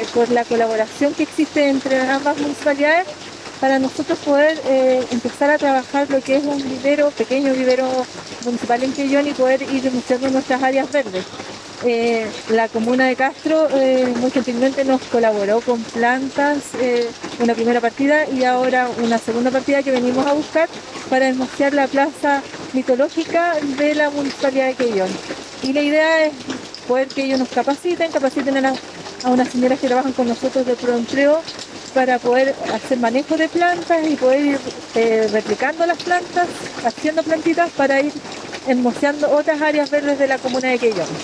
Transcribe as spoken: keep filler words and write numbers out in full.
por la colaboración que existe entre ambas municipalidades para nosotros poder eh, empezar a trabajar lo que es un vivero, pequeño vivero municipal en Quellón y poder ir denunciando nuestras áreas verdes. Eh, la comuna de Castro eh, muy gentilmente nos colaboró con plantas, eh, una primera partida y ahora una segunda partida que venimos a buscar para hermosear la plaza mitológica de la municipalidad de Quellón. Y la idea es poder que ellos nos capaciten, capaciten a, la, a unas señoras que trabajan con nosotros de proempleo para poder hacer manejo de plantas y poder ir eh, replicando las plantas, haciendo plantitas para ir hermoseando otras áreas verdes de la comuna de Quellón.